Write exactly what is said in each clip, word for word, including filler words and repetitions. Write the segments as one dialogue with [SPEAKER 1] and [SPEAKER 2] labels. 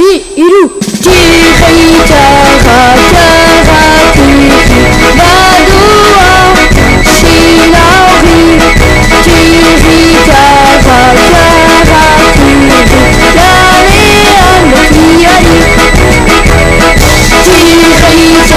[SPEAKER 1] bi, iru. Tiri txarra, txarra, tiri, badua, silauri. Tiri txarra, txarra, tiri, lanean bekiari. Tiri txarra.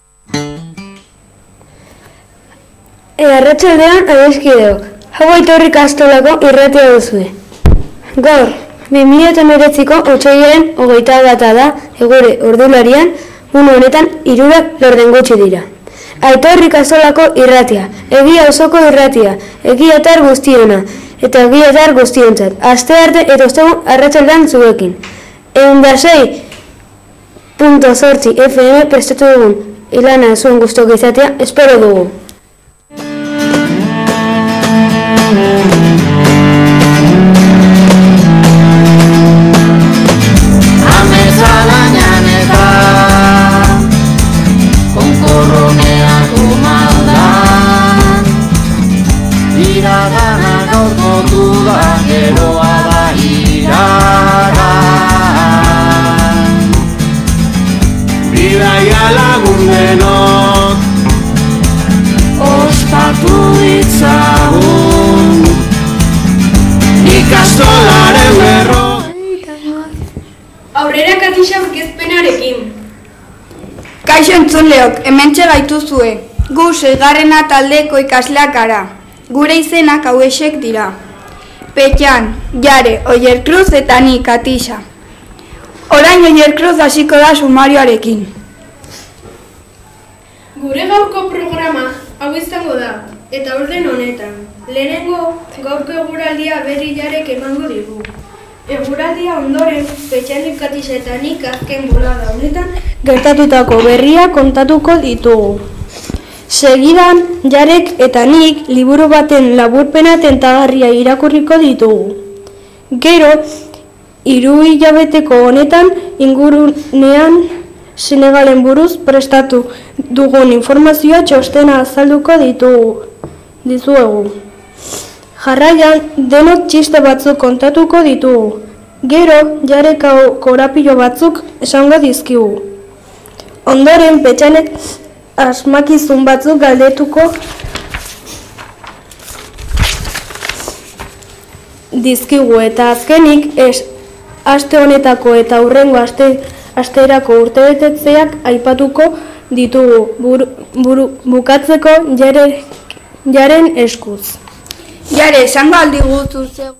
[SPEAKER 1] Arratsaldean adieskideok. Hau Aitorri Kastolako irratia duzue. Gaur, bi mila hemeretziko otsailaren hogeita bata da, egure ordularian, une honetan hirurak laurden gutxi dira. Aitorri Kastolako irratia, egia osoko irratia, egiatar guztiona, eta egiatar guztiontzat. Astearte eta ostegun arratsaldean zuekin. ehun eta sei puntu zortzi F M prestatu dugun ilana zuen gustoko izatea espero dugu.
[SPEAKER 2] Aurrera Katixa aurkezpenarekin.
[SPEAKER 3] Kaixo entzunleok, hementxe gaituzue. Gu seigarrena taldeko ikasleak gara. Gure izenak hauexek dira. Petxan, Jare, Oierkruz eta ni, Katixa. Orain Oierkruz hasiko da sumarioarekin.
[SPEAKER 2] Gure gaurko programa hau izango da, eta orden honetan. Lehenengo, gaurko eguraldia berri Jarek emango digu. Eguraldia ondoren, Petxanik, Katixa eta nik azken bolada honetan gertatutako berria kontatuko ditugu. Segidan, Jarek eta nik liburu baten laburpena tentagarria irakurriko ditugu. Gero, hiru hilabeteko honetan ingurunean Senegalen buruz prestatu dugun informazioa txostena azalduko ditugu. Dizuegu. Jarraian, denok txiste batzuk kontatuko ditugu. Gero, Jarek korapilo batzuk esango dizkigu. Ondoren, Petxanek asmakizun batzuk galdetuko dizkigu eta azkenik ez aste honetako eta hurrengo aste asterako urtebetetzeak aipatuko ditugu. Buru, buru, bukatzeko Jare, Jaren eskuz.
[SPEAKER 3] Jare, esango aldiguzu zeu.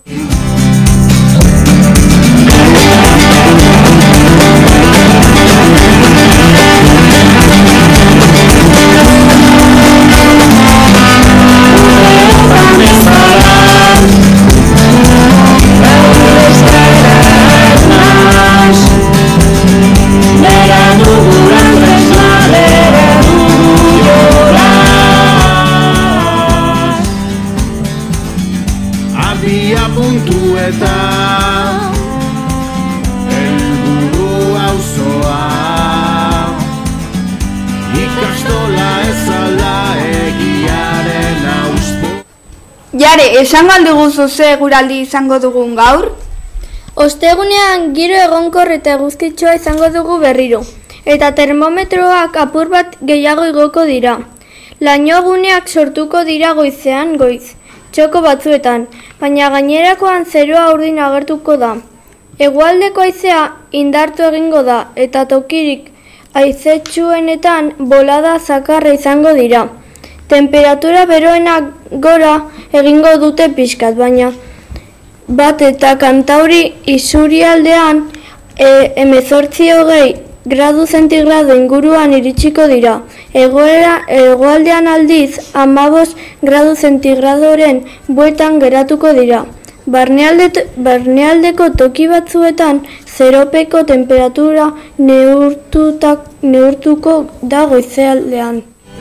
[SPEAKER 3] Jare, esango aldiguzu ze eguraldi izango dugun gaur?
[SPEAKER 4] Ostegunean giro egonkor eta eguzkitsua izango dugu berriro, eta termometroak apur bat gehiago igoko dira. Lainoguneak sortuko dira goizean goiz, txoko batzuetan, baina gainerakoan zerua urdin agertuko da. Hegoaldeko haizea indartu egingo da, eta tokirik haizetsuenetan bolada zakarra izango dira. Temperatura beroenak gora egingo dute pixkat, baina bat eta Kantauri isurialdean e, hemezortzi hogei gradu zentigrado inguruan iritsiko dira. Egoera, egoaldean aldiz hamabost gradu zentigradoren bueltan geratuko dira. Barnealde, barnealdeko toki batzuetan zeropeko temperatura neurtutak, neurtuko da goizealdean.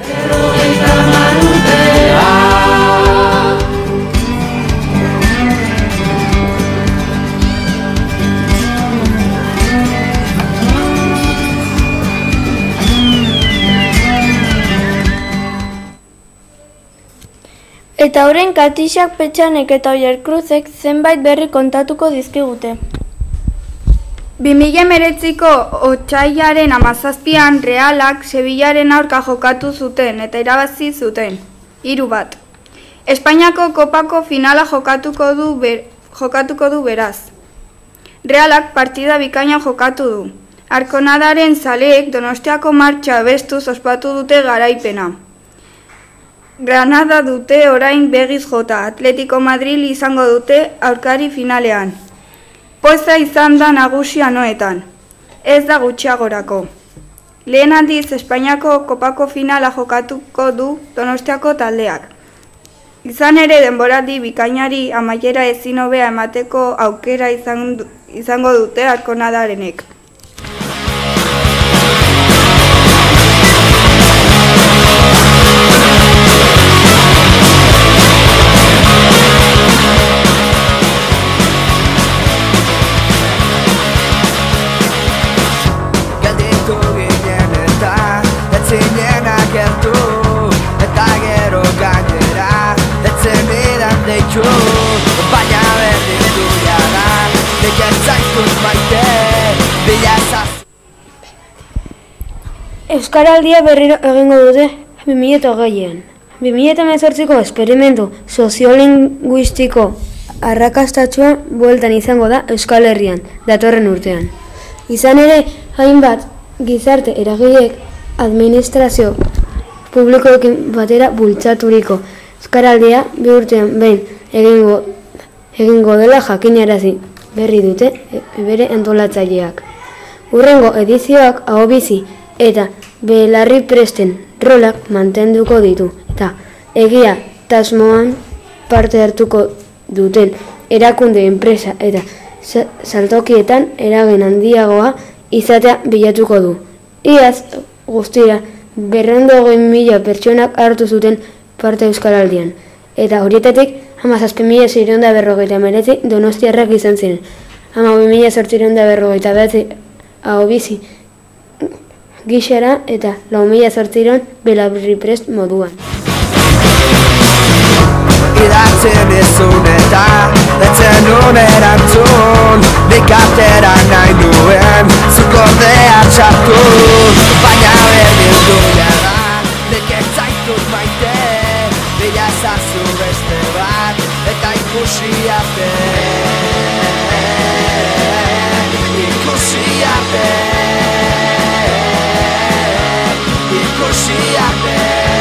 [SPEAKER 4] Eta orain Katixak, Petxanek eta Oierkruzek zenbait berri kontatuko dizkigute.
[SPEAKER 3] bi mila hemeretziko otsailaren hamazazpian Realak Sevillaren aurka jokatu zuten eta irabazi zuten, hiru bat. Espainiako kopako finala jokatuko du, ber, jokatuko du beraz. Realak partida bikaina jokatu du. Arkonadaren zaleek Donostiako martxa bestuz ospatu dute garaipena. Granada dute orain begiz jota, Atletico Madrid izango dute aurkari finalean. Poza izan da nagusia noetan, ez da gutxiagorako. Lehen aldiz Espainiako kopako finala jokatuko du Donostiako taldeak. Izan ere denboraldi bikainari amaiera ezin hobea emateko aukera izan, izango dute Arkonadarenek.
[SPEAKER 5] Baina berdin du jara, nekez zaitut maite, bilazaz.
[SPEAKER 1] Euskaraldia berriro egingo dute bi mila hogeian. bi mila hemezortziko esperimentu soziolinguistiko arrakastatsua bueltan izango da Euskal Herrian, datorren urtean. Izan ere, hainbat gizarte eragileek administrazio publikoekin batera bultzaturiko Euskaraldia bi urtean behin egingo, egingo dela jakinarazi berri dute bere antolatzaileak. Hurrengo edizioak ahobizi eta belarri presten rolak mantenduko ditu eta egia tasmoan parte hartuko duten erakunde enpresa eta saltokietan eragin handiagoa izatea bilatuko du. Iaz guztira berrehun eta hogei mila pertsonak hartu zuten parte Euskaraldian, eta horietatik hamazazpi mila seiehun eta berrogeita hemeretzi donostiarrak izan ziren, hamabi mila zortziehun eta berrogeita bederatzi ahobizi gixara eta lau mila zortziehun belarri prest moduan.
[SPEAKER 5] Idatzen izun eta etzen nun erantzun, nik atera nahi nuen zukordea txartu, baina berdin du jara, nik ez zaitut maite, bila ezazu beste bat, eta ikusi arte, ikusi arte, ikusi arte.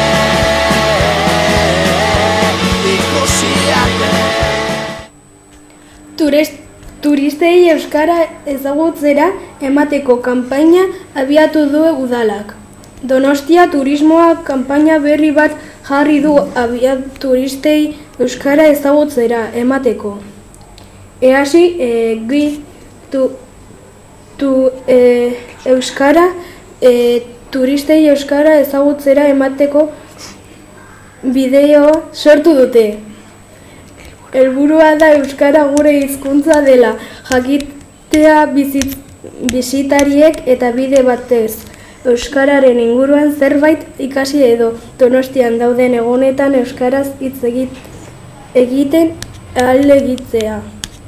[SPEAKER 2] Turist, turistei euskara ezagutzera emateko kanpaina abiatu du udalak. Donostia turismoa kanpaina berri bat jarri du abiat turistei euskara ezagutzera emateko. Easi, e, gi, tu, tu e, euskara e, turistei euskara ezagutzera emateko bideo sortu dute. Helburua da euskara gure hizkuntza dela jakitea bizit, bizitariek eta bide batez euskararen inguruan zerbait ikasi edo Donostian dauden egunetan euskaraz hitz egiten ahalegitzea.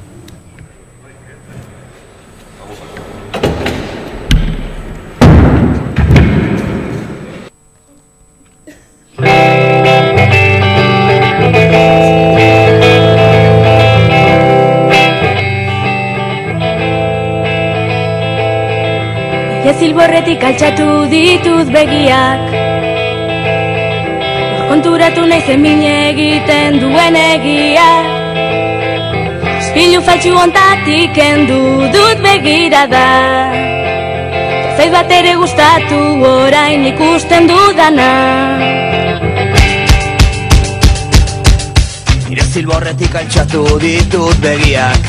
[SPEAKER 6] Zilborretik altxatu dituz begiak, konturatu naizen mine egiten duen egia. Ispilu faltsu ontatik endu dut begirada, zait bat ere gustatu orain ikusten dudana.
[SPEAKER 5] Nire zilborretik altxatu ditut begiak,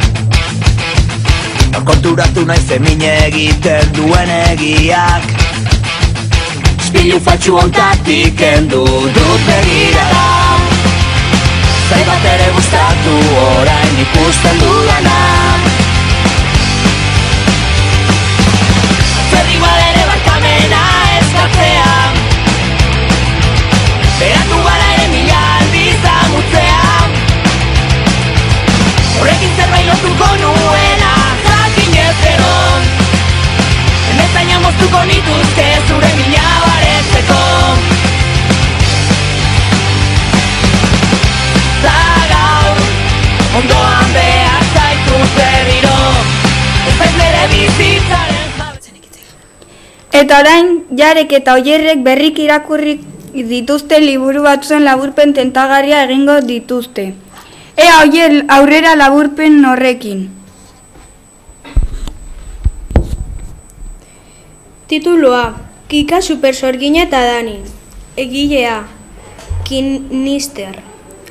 [SPEAKER 5] konturatu naizen mine egiten duen egiak. Ispilu faltsu ontatik endu dut begirada, zait bat ere gustatu orain ikusten dudana. Zerri ere barkamena eskatzea, berandu gara ere mila aldiz amutzea. Horrekin zerbait lotuko nuena, jakinez gero
[SPEAKER 6] gaituzke zure mina baretzeko. Zagaur, ondoan behar zaitut berriro, ez baiz nere bizitzaren jabe.
[SPEAKER 3] Eta orain, Jarek eta Oierrek berrik irakurri dituzte liburu batzuen laburpen tentagarria egingo dituzte. Ea Oier aurrera laburpen horrekin.
[SPEAKER 2] Tituloa, Kika Supersorgina eta Dani. Egilea, Kinister.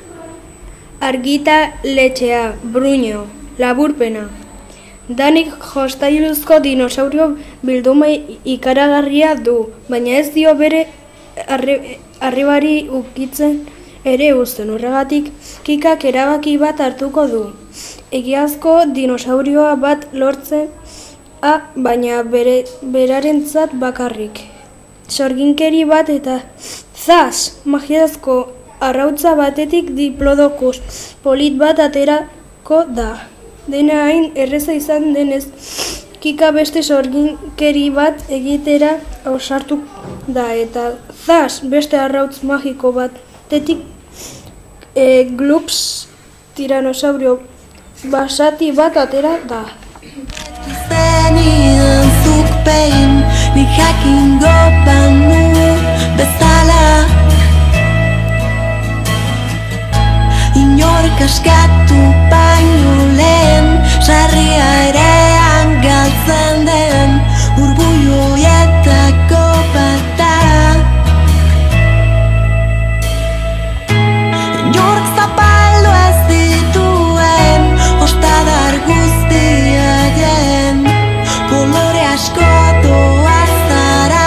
[SPEAKER 2] Argitaletxea, Bruño. Laburpena. Danik jostailuzko dinosaurio bilduma ikaragarria du, baina ez dio bere arribari ukitzen ere uzten. Horregatik, Kikak erabaki bat hartuko du. Egiazko dinosaurioa bat lortzen, A, baina bere, berarentzat bakarrik. Sorginkeri bat eta zaz, magiazko arrautza batetik diplodokus polit bat aterako da. Dena hain erreza izan denez, Kika beste sorginkeri bat egitera ausartu da eta zaz, beste arrautz magiko batetik e, glups tiranosaurio basati bat atera da.
[SPEAKER 7] Zenidan zuk behin, nik jakingo banu bezala inork askatu baino lehen, sarria erean galtzen den urbuioietako bat da. Inork zapaldu ez dituen ostadar guztia den, kolore asko doa zara,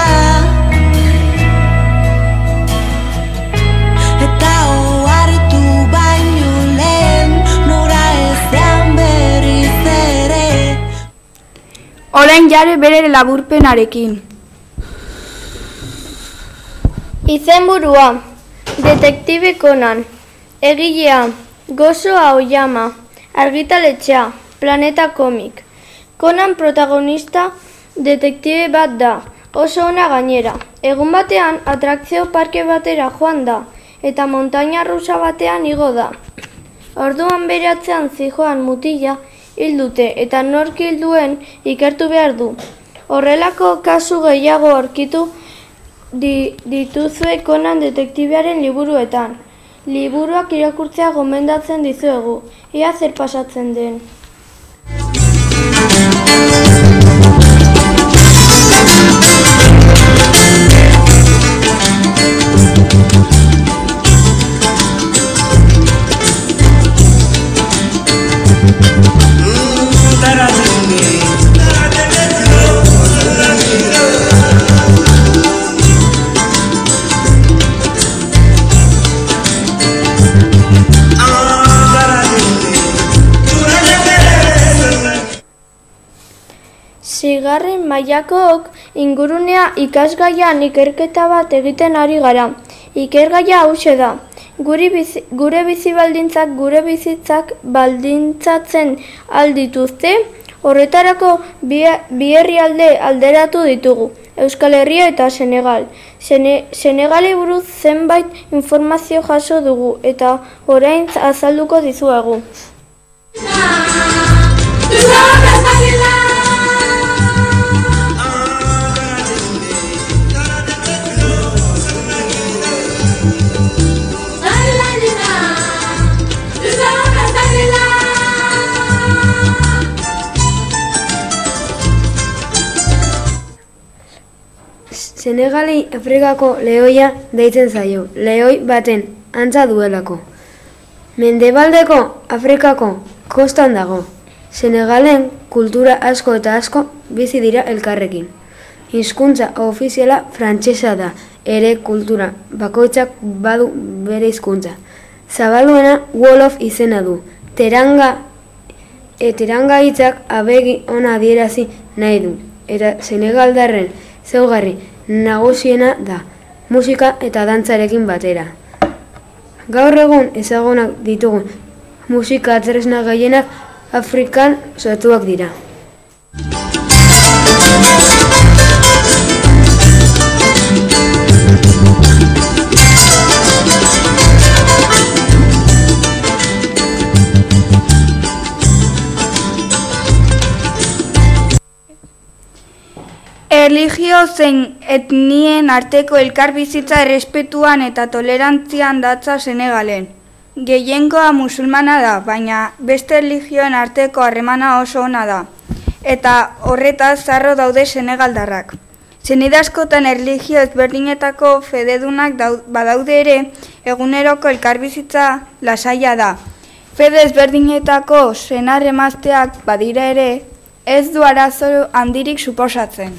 [SPEAKER 7] eta ohartu baino lehen nora ezean berriz ere.
[SPEAKER 3] Orain Jare bere laburpenarekin.
[SPEAKER 4] Izenburua, Detektibe Conan. Egilea, Gozo Aoyama. Argitaletxea, Planeta Komik. Conan protagonista detektibe bat da, oso ona gainera. Egun batean atrakzio parke batera joan da, eta montaña rusa batean igo da. Orduan bere atzean zihoan mutila hil dute eta nork hil duen ikertu behar du. Horrelako kasu gehiago aurkitu di, dituzue Conan detektibearen liburuetan. Liburuak irakurtzea gomendatzen dizuegu, ea zer pasatzen den. Seigarren mailakook ingurunea ikasgaian ikerketa bat egiten ari gara. Ikergaia hauxe da. Gure bizi, gure bizi baldintzak gure bizitzak baldintzatzen aldituzte, horretarako bi, bi herrialde alderatu ditugu, Euskal Herria eta Senegal. Sene, Senegali buruz zenbait informazio jaso dugu eta orain azalduko dizuegu.
[SPEAKER 1] Senegali Afrikako lehoia deitzen zaio, lehoi baten antza duelako. Mendebaldeko Afrikako kostan dago. Senegalen kultura asko eta asko bizi dira elkarrekin. Hizkuntza ofiziala frantsesa da, ere kultura bakoitzak badu bere hizkuntza. Zabalduena Wolof izena du. Teranga e teranga hitzak abegi ona adierazi nahi du. Eta senegaldarren zeugarri nagusiena da, musika eta dantzarekin batera. Gaur egun ezagunak ditugun musika tresna gehienak Afrikan sortuak dira.
[SPEAKER 3] Erlijio zein etnien arteko elkarbizitza errespetuan eta tolerantzian datza Senegalen. Gehiengoa musulmana da, baina beste erlijioen arteko harremana oso ona da, eta horretaz zarro daude senegaldarrak. Senide askotan erlijio ezberdinetako fededunak badaude ere, eguneroko elkarbizitza lasaia da. Fede ezberdinetako senar emazteak badira ere, ez du arazo handirik suposatzen.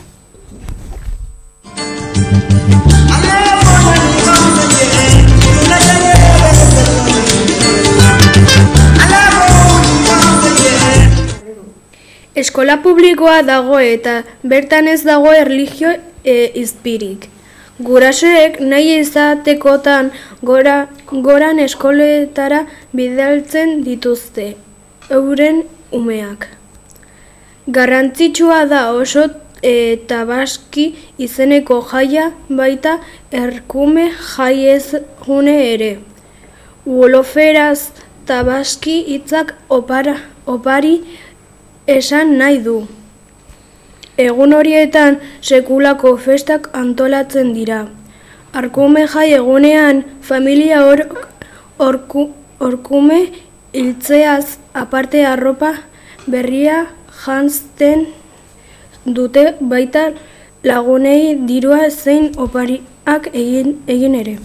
[SPEAKER 2] Eskola publikoa dago eta bertan ez dago erlijio e, izpirik. Gurasoek nahi izatekotan gora, goran eskoletara bidaltzen dituzte euren umeak. Garrantzitsua da oso e, tabaski izeneko jaia baita erkume jaiezgune ere. Woloferaz tabaski hitzak opara, opari esan nahi du. Egun horietan sekulako festak antolatzen dira. Arkume jai egunean familia hor, orku, orkume hiltzeaz aparte arropa berria janzten dute baita lagunei dirua zein opariak egin, egin ere.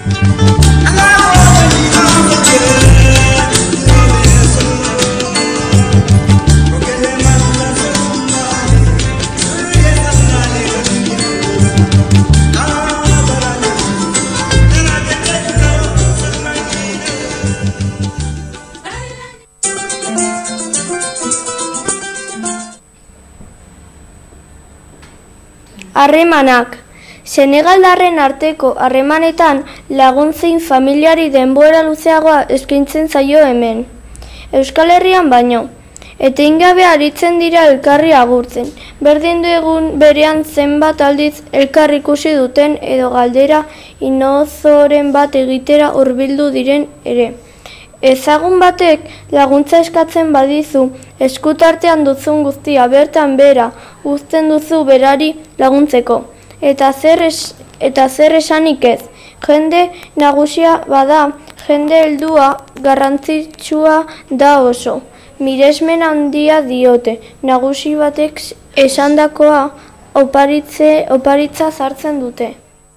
[SPEAKER 4] Harremanak. Senegaldarren arteko harremanetan laguntzein familiari denbora luzeagoa eskaintzen zaio hemen. Euskal Herrian baino. Etengabe aritzen dira elkarri agurtzen. Berdin du egun berean zenbat aldiz elkar ikusi duten edo galdera inozoren bat egitera hurbildu diren ere. Ezagun batek laguntza eskatzen badizu, eskutartean duzun guztia bertan bera uzten duzu berari laguntzeko. Eta zer, es, eta zer esanik ez, jende nagusia bada, jende heldua garrantzitsua da oso. Miresmen handia diote, nagusi batek esandakoa oparitze, oparitza sartzen dute.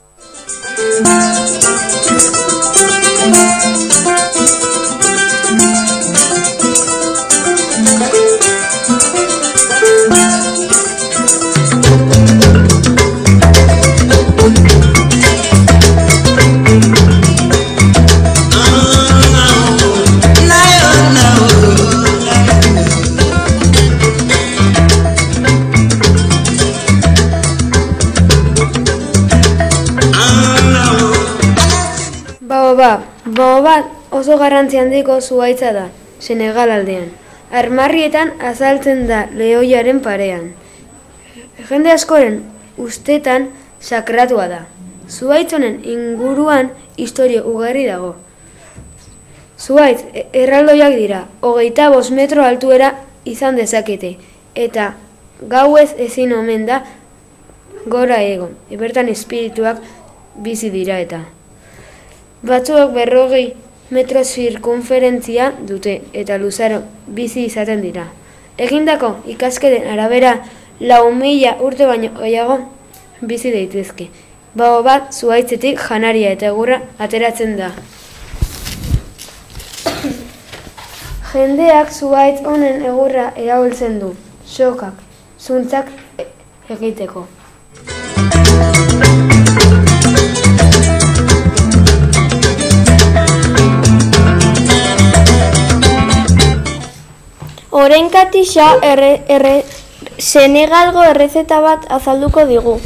[SPEAKER 1] Baobab. Baobab oso garrantzi handiko zuhaitza da, Senegal aldean. Armarrietan azaltzen da lehoiaren parean. Jende askoren ustetan sakratua da. Zuhaitz honen inguruan historia ugari dago. Zuhaitz erraldoiak dira, hogeita bost metro altuera izan dezakete, eta gauez ezin omen da gora egon, bertan espirituak bizi dira eta. Batzuak berrogei metro zirkunferentzia dute eta luzaro bizi izaten dira. Egindako ikasketen arabera lau mila urte baino gehiago bizi daitezke. Baobab zuhaitzetik janaria eta egurra ateratzen da. Jendeak zuhaitz honen egurra erabiltzen du, sokak, zuntzak egiteko.
[SPEAKER 4] Orain Katixa erre, erre, Senegalgo errezeta bat azalduko digu.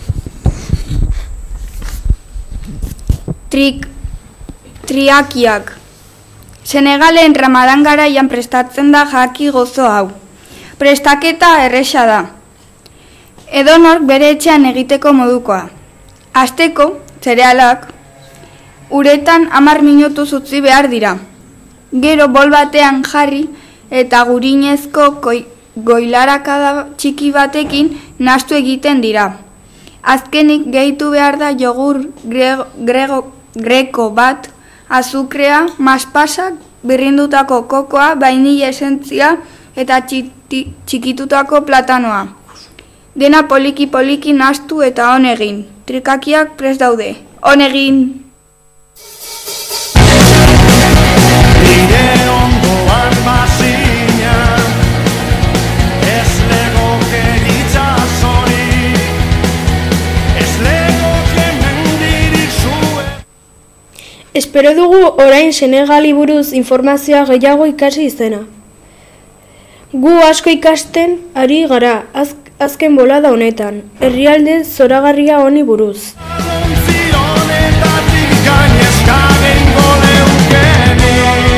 [SPEAKER 3] Trik, triakiak. Senegalen Ramadan garaian prestatzen da jaki gozo hau. Prestaketa erresa da. Edonork bere etxean egiteko modukoa. Hasteko, zerealak, uretan hamar minutuz utzi behar dira. Gero bol batean jarri eta gurinezko goi, goilarakada txiki batekin nahastu egiten dira. Azkenik gehitu behar da jogur grego, grego, greko bat, azukrea, maspasak, birrindutako kokoa, vainilla esentzia eta txiti, txikitutako platanoa. Dena poliki-poliki nahastu eta on egin. Trikakiak prest daude. On egin!
[SPEAKER 5] Nire ondoan bazina, ez legoke ditzazori, ez legoke mendirik zuen.
[SPEAKER 2] Espero dugu orain Senegali buruz informazioa gehiago ikasi izena. Gu asko ikasten ari gara, az, azken bolada honetan, herrialde zoragarria honi buruz.
[SPEAKER 5] Honetatik gainezka gengo leukeni.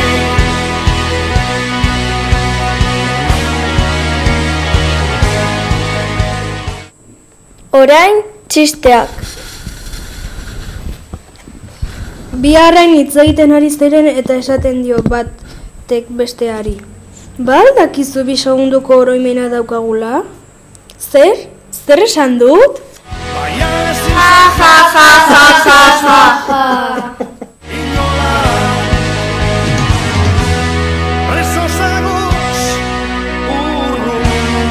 [SPEAKER 4] Orain, txisteak.
[SPEAKER 2] Bi arrain hitz egiten ari ziren eta esaten dio batek besteari. Ba, dakizu bi segunduko oroimena daukagula? Zer? Zer esan dut?
[SPEAKER 5] Baina ezin
[SPEAKER 4] Ja, ja, ja, ja, ja, ja, ja.
[SPEAKER 5] inola. Preso zagoz urrun.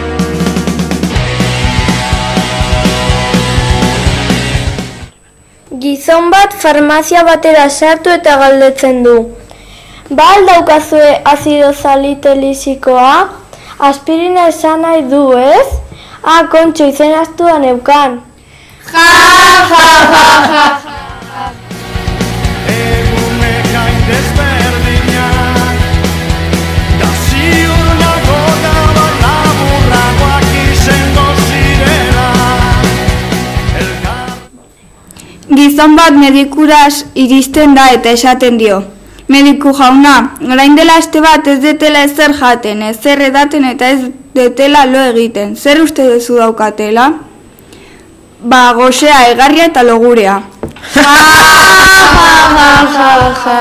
[SPEAKER 4] Gizon bat farmazia batera sartu eta galdetzen du. Ba al daukazue azido salitelisikoa? Aspirina esan nahi du, ez? Ah, kontxo, izen astuan neukan. Ja, ja, ja, ja.
[SPEAKER 5] Egunek hain desberdinak, da ziur nago da laburragoak izango zirela. Elkar
[SPEAKER 3] Gizon bat medikuraz iristen da eta esaten dio. Mediku jauna, orain dela aste bat ez detela ezer jaten, ezer edaten eta ez detela lo egiten. Zer uste duzu daukatela? Ba, gosea, egarria eta logurea.
[SPEAKER 1] Ja, ja, ja, ja.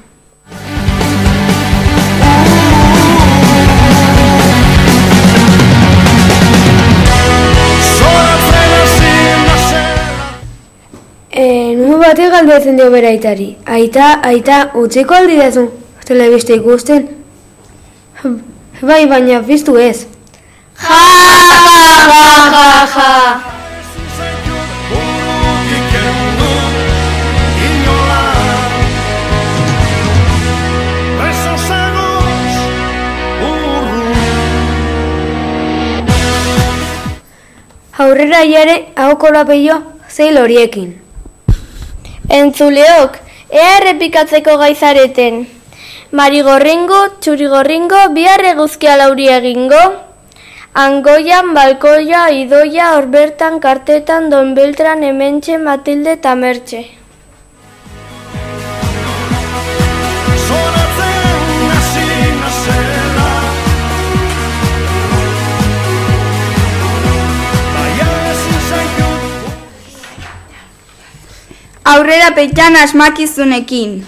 [SPEAKER 5] zoratzen ezin da zela.
[SPEAKER 1] E, Nundu batek galdetzen dio bere aitari. Aita, aita, utziko aldi dezu telebista ikusten? Bai, baina piztu ez.
[SPEAKER 4] Ja, ja, ja, ja, ja.
[SPEAKER 5] Ezin zaitut burutik kendu inola. Preso zagoz urrun.
[SPEAKER 1] Aurrera jare, hau korapeio, zeil horiekin.
[SPEAKER 4] Entzuleok, ea errepikatzeko gaizareten. Marigorringo, txurigorringo, bihar eguzkia lauri egingo. Angoian, balkoia, idoia, horbertan, kartetan, Don Beltran, hementxe, Matilde eta Mertxe.
[SPEAKER 5] Zoratzen ezin da zela. Baina ezin zaitut
[SPEAKER 3] Aurrera petxan asmakizunekin.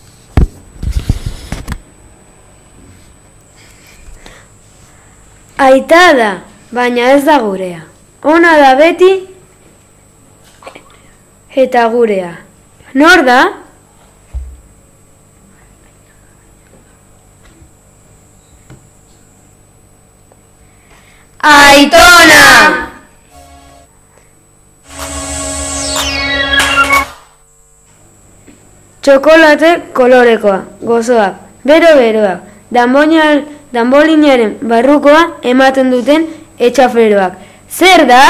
[SPEAKER 1] Aita da, baina ez da gurea. Ona da beti eta gurea. Nor da?
[SPEAKER 4] Aitona!
[SPEAKER 1] Txokolate kolorekoa, gozoak, bero-beroak, danbolinaren, danbolinaren barrukoa ematen duten etxaferoak. Zer da?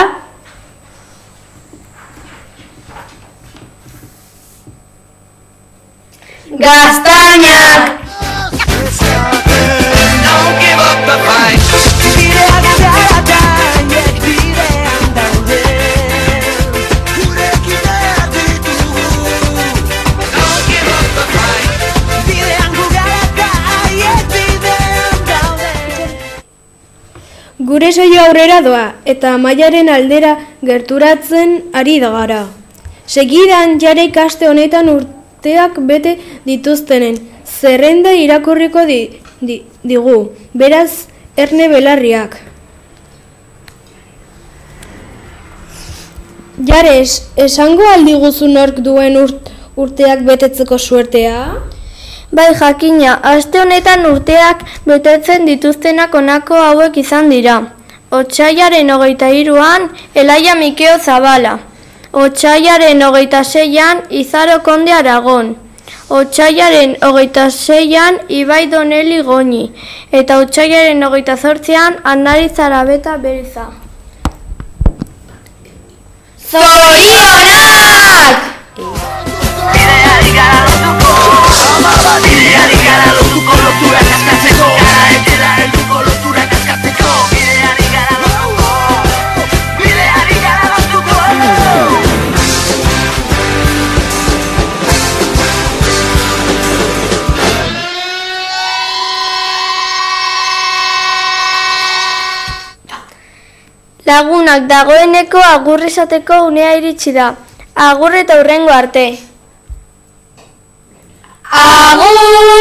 [SPEAKER 4] Gaztainak!
[SPEAKER 5] Don't give up the fight.
[SPEAKER 7] Bideak gara haiek bidean daude. Gurekin behar ditugu.
[SPEAKER 5] Don't give up the fight.
[SPEAKER 7] Bidean gu gara haiek bidean daude.
[SPEAKER 2] Gure saio aurrera doa eta Amaiaren aldera gerturatzen ari da gara. Segidan jare ikaste honetan urteak bete dituztenen zerrenda irakurriko di, di, digu, beraz Erne Belarriak. Jares, esango aldiguzu nork duen urt, urteak betetzeko suertea?
[SPEAKER 4] Bai, jakina, aste honetan urteak betetzen dituztenak honako hauek izan dira. Otsailaren hogeita hiruan, Elaia Mikeo Zabala. Otsailaren hogeita seian, Izaro Konde Aragon. Otsailaren hogeita seian, Ibai Doneli Goñi. Eta otsailaren hogeita zortzian, Andari Zarabeta Beriza.
[SPEAKER 3] Zorionak!
[SPEAKER 7] Bideari gara lotuko, bideari gara lotuko, lotura kaskatzeko, gara etera helduko lotura kaskatzeko, bideari gara lotuko, bideari gara lotuko.
[SPEAKER 4] Lagunak, dagoeneko agur esateko unea iritsi da. Agur eta hurrengo arte.
[SPEAKER 3] Agur!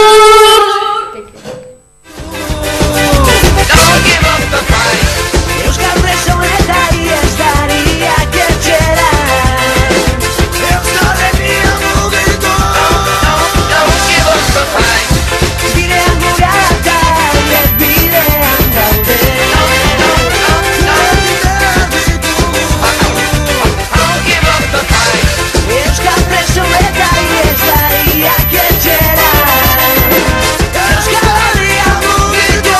[SPEAKER 7] Don't give up the fight. Euskal preso eta iestariak etxera. Euskal Herria mugitu. Don't give up the fight. Bidean gura eta ez bidean daude. Don't give up the fight. Euskal preso eta iestariak etxera. Euskal Herria mugitu.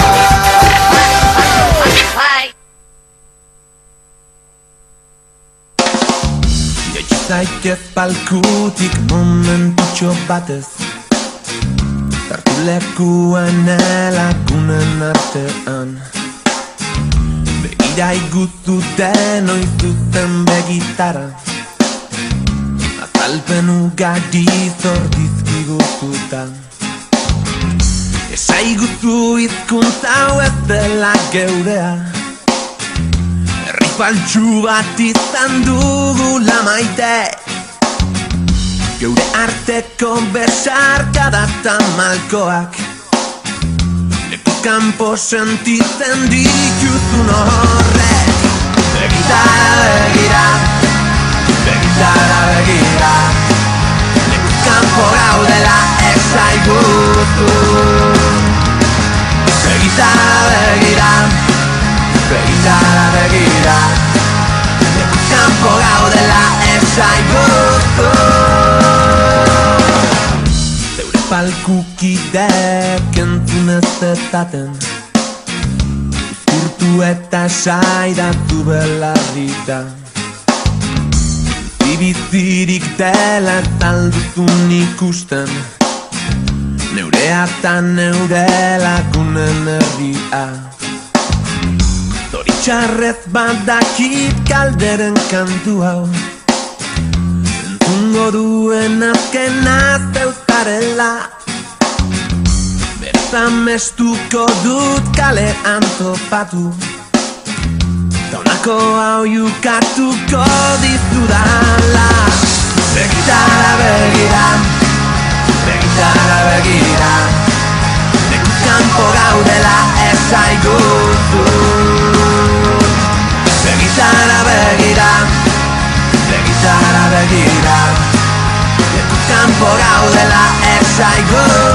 [SPEAKER 5] Jaitsi zaitez palkutik momentutxo batez, hartu lekuan elakunen artean. Begira iguzu denoi zuzen begitara, azalpen ugari zor dizkiguzuta. Esaiguzu hizkuntza hau ez dela geurea, herri faltsu bat izan dugula maite, geure arteko besarkada eta malkoak, leku kanpo sentitzen dituzun horrek. Begitara begira, begitara begira, leku kanpo gaudela esaiguzu. Begitara begira, begitara begira, leku kanpo gaudela esaiguzu. Zeure palkukidek entzun ez dezaten, uzkurtu eta saidatu belarrita. Bizirik dela talduzun ikusten, neurea eta neure lagunen herria. Zoritxarrez badakit kalderen kantu hau, entzungo duen azkena zeuzarela. Beraz amestuko dut kalean topatu, ta honako hau jukatuko dizudala. Begitara begira, begitara begira, leku kanpo gaudela esaiguzu. Begitara begira, begitara begira, leku kanpo gaudela esaiguzu.